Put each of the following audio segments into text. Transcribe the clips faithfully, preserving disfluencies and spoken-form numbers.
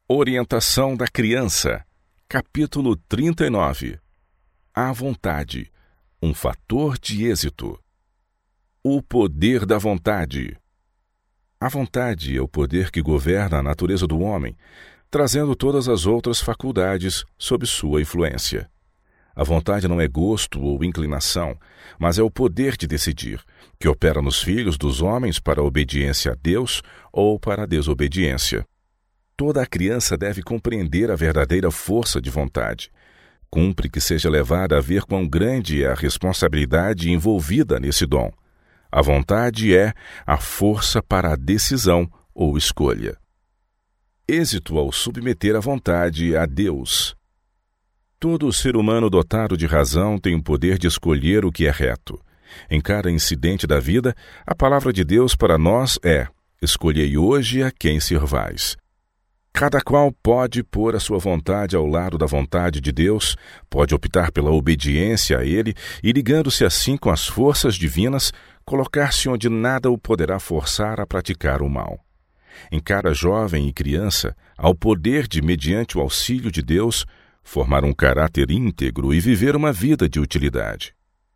Orientação da criança, capítulo trinta e nove. A vontade, um fator de êxito. O poder da vontade. A vontade é o poder que governa a natureza do homem, trazendo todas as outras faculdades sob sua influência. A vontade não é gosto ou inclinação, mas é o poder de decidir, que opera nos filhos dos homens para a obediência a Deus ou para a desobediência. Toda a criança deve compreender a verdadeira força de vontade. Cumpre que seja levada a ver quão grande é a responsabilidade envolvida nesse dom. A vontade é a força para a decisão ou escolha. Êxito ao submeter a vontade a Deus. Todo ser humano dotado de razão tem o poder de escolher o que é reto. Em cada incidente da vida, a palavra de Deus para nós é: escolhei hoje a quem servais. Cada qual pode pôr a sua vontade ao lado da vontade de Deus, pode optar pela obediência a Ele e, ligando-se assim com as forças divinas, colocar-se onde nada o poderá forçar a praticar o mal. Em cada jovem e criança, há o poder de, mediante o auxílio de Deus, formar um caráter íntegro e viver uma vida de utilidade.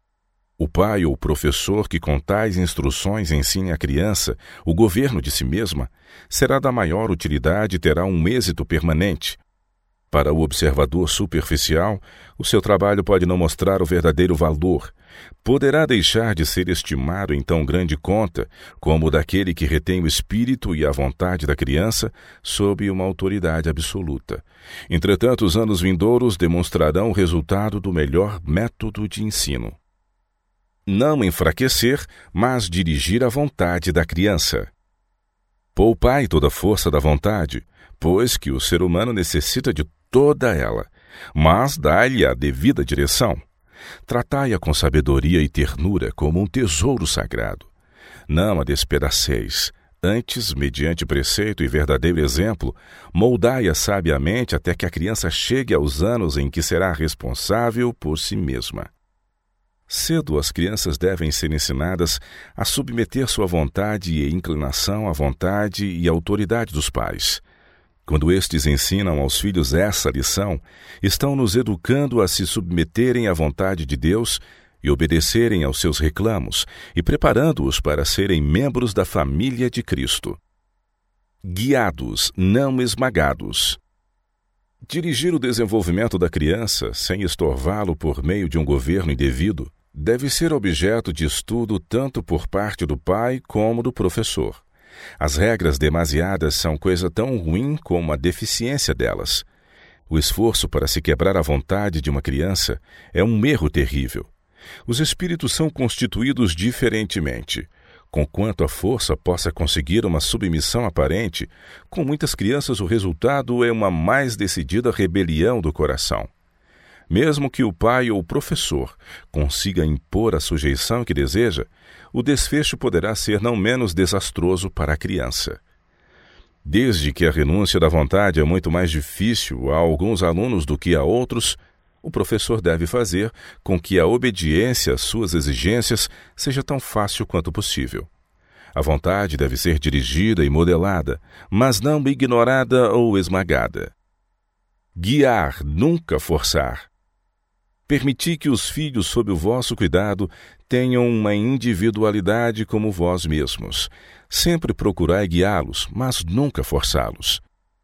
O pai ou professor que com tais instruções ensine à criança o governo de si mesma será da maior utilidade e terá um êxito permanente. Para o observador superficial, o seu trabalho pode não mostrar o verdadeiro valor. Poderá deixar de ser estimado em tão grande conta como o daquele que retém o espírito e a vontade da criança sob uma autoridade absoluta. Entretanto, os anos vindouros demonstrarão o resultado do melhor método de ensino. Não enfraquecer, mas dirigir a vontade da criança. Poupai toda a força da vontade, pois que o ser humano necessita de toda ela, mas dá-lhe a devida direção. Tratai-a com sabedoria e ternura como um tesouro sagrado. Não a despedaceis, antes, mediante preceito e verdadeiro exemplo, moldai-a sabiamente até que a criança chegue aos anos em que será responsável por si mesma. Cedo as crianças devem ser ensinadas a submeter sua vontade e inclinação à vontade e à autoridade dos pais. Quando estes ensinam aos filhos essa lição, estão nos educando a se submeterem à vontade de Deus e obedecerem aos seus reclamos e preparando-os para serem membros da família de Cristo. Guiados, não esmagados. Dirigir o desenvolvimento da criança, sem estorvá-lo por meio de um governo indevido, deve ser objeto de estudo tanto por parte do pai como do professor. As regras demasiadas são coisa tão ruim como a deficiência delas. O esforço para se quebrar a vontade de uma criança é um erro terrível. Os espíritos são constituídos diferentemente. Conquanto a força possa conseguir uma submissão aparente, com muitas crianças o resultado é uma mais decidida rebelião do coração. Mesmo que o pai ou o professor consiga impor a sujeição que deseja, o desfecho poderá ser não menos desastroso para a criança. Desde que a renúncia da vontade é muito mais difícil a alguns alunos do que a outros, o professor deve fazer com que a obediência às suas exigências seja tão fácil quanto possível. A vontade deve ser dirigida e modelada, mas não ignorada ou esmagada. Guiar, nunca forçar. Permiti que os filhos sob o vosso cuidado tenham uma individualidade como vós mesmos. Sempre procurai guiá-los, mas nunca forçá-los.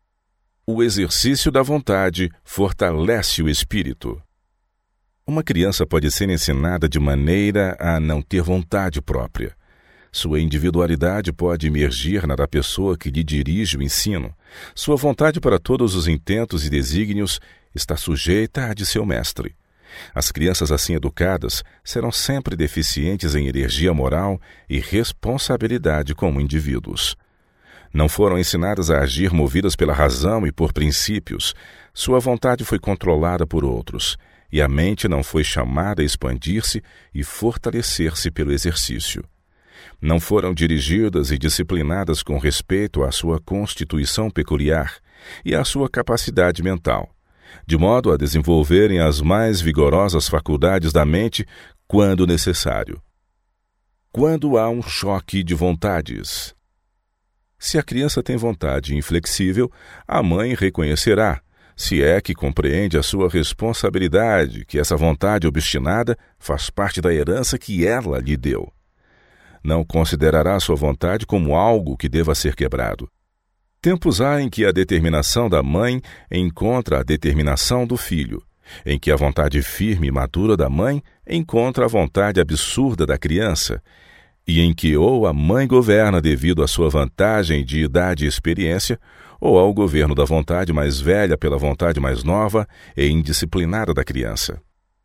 O exercício da vontade fortalece o espírito. Uma criança pode ser ensinada de maneira a não ter vontade própria. Sua individualidade pode emergir na da pessoa que lhe dirige o ensino. Sua vontade para todos os intentos e desígnios está sujeita à de seu mestre. As crianças assim educadas serão sempre deficientes em energia moral e responsabilidade como indivíduos. Não foram ensinadas a agir movidas pela razão e por princípios. Sua vontade foi controlada por outros, e a mente não foi chamada a expandir-se e fortalecer-se pelo exercício. Não foram dirigidas e disciplinadas com respeito à sua constituição peculiar e à sua capacidade mental, de modo a desenvolverem as mais vigorosas faculdades da mente quando necessário. Quando há um choque de vontades. Se a criança tem vontade inflexível, a mãe reconhecerá, se é que compreende a sua responsabilidade, que essa vontade obstinada faz parte da herança que ela lhe deu. Não considerará sua vontade como algo que deva ser quebrado. Tempos há em que a determinação da mãe encontra a determinação do filho, em que a vontade firme e madura da mãe encontra a vontade absurda da criança, e em que ou a mãe governa devido à sua vantagem de idade e experiência, ou ao governo da vontade mais velha pela vontade mais nova e indisciplinada da criança.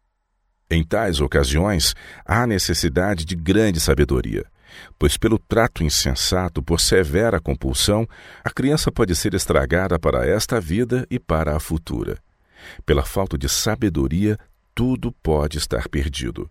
Em tais ocasiões, há necessidade de grande sabedoria, pois pelo trato insensato, por severa compulsão, a criança pode ser estragada para esta vida e para a futura. Pela falta de sabedoria, tudo pode estar perdido.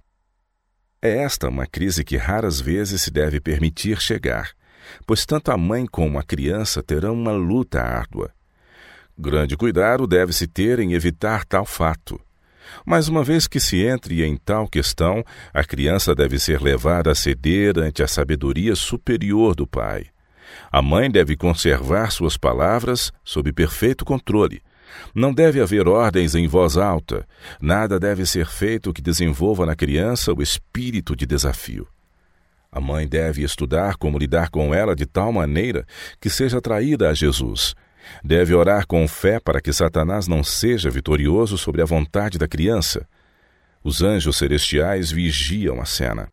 É esta uma crise que raras vezes se deve permitir chegar, pois tanto a mãe como a criança terão uma luta árdua. Grande cuidado deve-se ter em evitar tal fato. Mas uma vez que se entre em tal questão, a criança deve ser levada a ceder ante a sabedoria superior do pai. A mãe deve conservar suas palavras sob perfeito controle. Não deve haver ordens em voz alta. Nada deve ser feito que desenvolva na criança o espírito de desafio. A mãe deve estudar como lidar com ela de tal maneira que seja atraída a Jesus. Deve orar com fé para que Satanás não seja vitorioso sobre a vontade da criança. Os anjos celestiais vigiam a cena.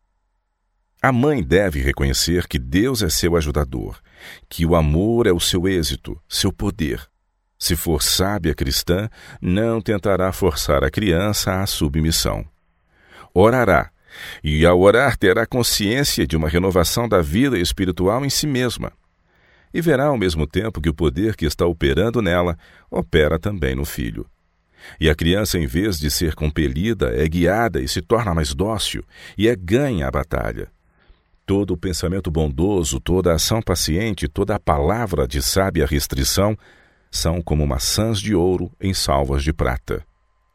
A mãe deve reconhecer que Deus é seu ajudador, que o amor é o seu êxito, seu poder. Se for sábia cristã, não tentará forçar a criança à submissão. Orará, e ao orar terá consciência de uma renovação da vida espiritual em si mesma. E verá ao mesmo tempo que o poder que está operando nela opera também no filho. E a criança, em vez de ser compelida, é guiada e se torna mais dócil, e é ganha a batalha. Todo o pensamento bondoso, toda a ação paciente, toda a palavra de sábia restrição são como maçãs de ouro em salvas de prata.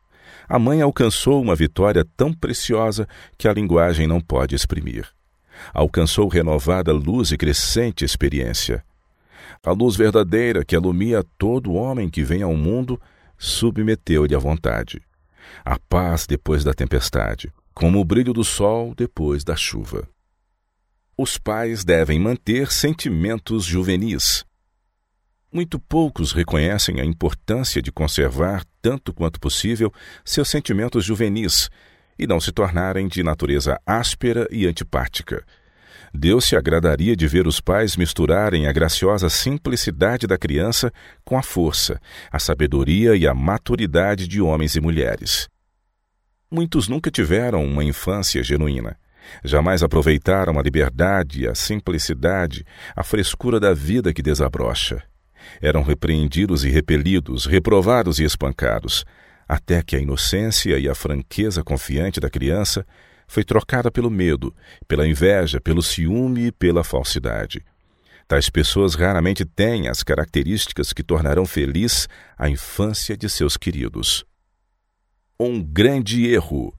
A mãe alcançou uma vitória tão preciosa que a linguagem não pode exprimir. Alcançou renovada luz e crescente experiência. A luz verdadeira que alumia todo homem que vem ao mundo submeteu-lhe à vontade. A paz depois da tempestade, como o brilho do sol depois da chuva. Os pais devem manter sentimentos juvenis. Muito poucos reconhecem a importância de conservar, tanto quanto possível, seus sentimentos juvenis e não se tornarem de natureza áspera e antipática. Deus se agradaria de ver os pais misturarem a graciosa simplicidade da criança com a força, a sabedoria e a maturidade de homens e mulheres. Muitos nunca tiveram uma infância genuína. Jamais aproveitaram a liberdade, a simplicidade, a frescura da vida que desabrocha. Eram repreendidos e repelidos, reprovados e espancados, até que a inocência e a franqueza confiante da criança foi trocada pelo medo, pela inveja, pelo ciúme e pela falsidade. Tais pessoas raramente têm as características que tornarão feliz a infância de seus queridos. Um grande erro.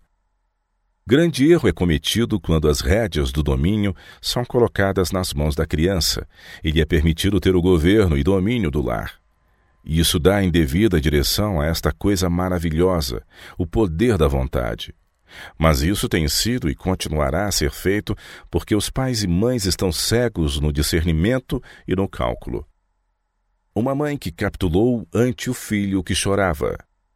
Grande erro é cometido quando as rédeas do domínio são colocadas nas mãos da criança e lhe é permitido ter o governo e domínio do lar. E isso dá indevida direção a esta coisa maravilhosa, o poder da vontade. Mas isso tem sido e continuará a ser feito porque os pais e mães estão cegos no discernimento e no cálculo. Uma mãe que capitulou ante o filho que chorava.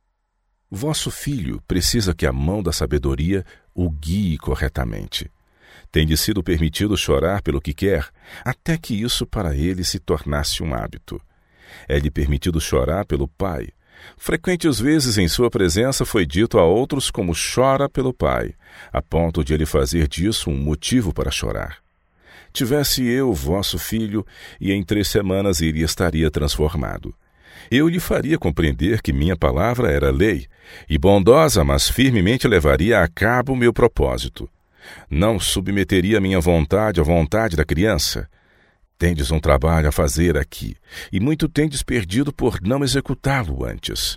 Vosso filho precisa que a mão da sabedoria o guie corretamente. Tem-lhe sido permitido chorar pelo que quer, até que isso para ele se tornasse um hábito. É-lhe permitido chorar pelo pai. Frequentes vezes em sua presença foi dito a outros como chora pelo pai, a ponto de ele fazer disso um motivo para chorar. Tivesse eu vosso filho, e em três semanas ele estaria transformado. Eu lhe faria compreender que minha palavra era lei, e bondosa, mas firmemente levaria a cabo o meu propósito. Não submeteria minha vontade à vontade da criança. Tendes um trabalho a fazer aqui, e muito tendes perdido por não executá-lo antes.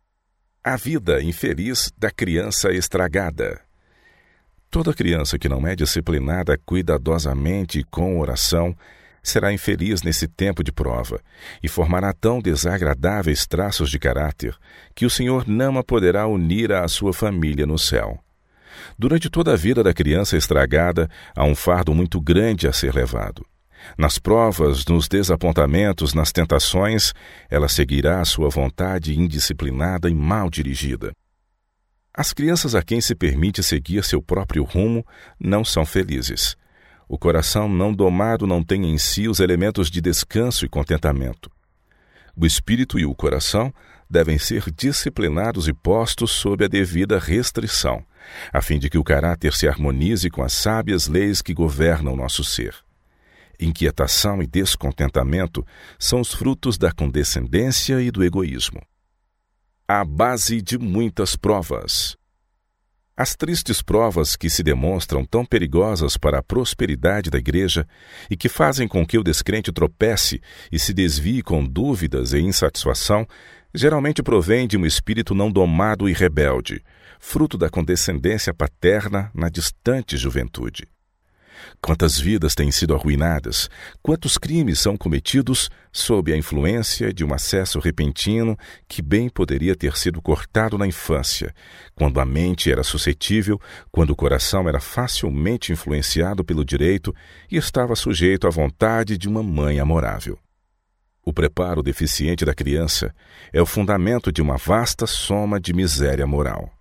A vida infeliz da criança estragada. Toda criança que não é disciplinada cuidadosamente com oração será infeliz nesse tempo de prova e formará tão desagradáveis traços de caráter que o Senhor não a poderá unir à sua família no céu. Durante toda a vida da criança estragada, há um fardo muito grande a ser levado. Nas provas, nos desapontamentos, nas tentações, ela seguirá a sua vontade indisciplinada e mal dirigida. As crianças a quem se permite seguir seu próprio rumo não são felizes. O coração não domado não tem em si os elementos de descanso e contentamento. O espírito e o coração devem ser disciplinados e postos sob a devida restrição, a fim de que o caráter se harmonize com as sábias leis que governam o nosso ser. Inquietação e descontentamento são os frutos da condescendência e do egoísmo. A base de muitas provas. As tristes provas que se demonstram tão perigosas para a prosperidade da Igreja e que fazem com que o descrente tropece e se desvie com dúvidas e insatisfação, geralmente provêm de um espírito não domado e rebelde, fruto da condescendência paterna na distante juventude. Quantas vidas têm sido arruinadas, quantos crimes são cometidos sob a influência de um acesso repentino que bem poderia ter sido cortado na infância, quando a mente era suscetível, quando o coração era facilmente influenciado pelo direito e estava sujeito à vontade de uma mãe amorável. O preparo deficiente da criança é o fundamento de uma vasta soma de miséria moral.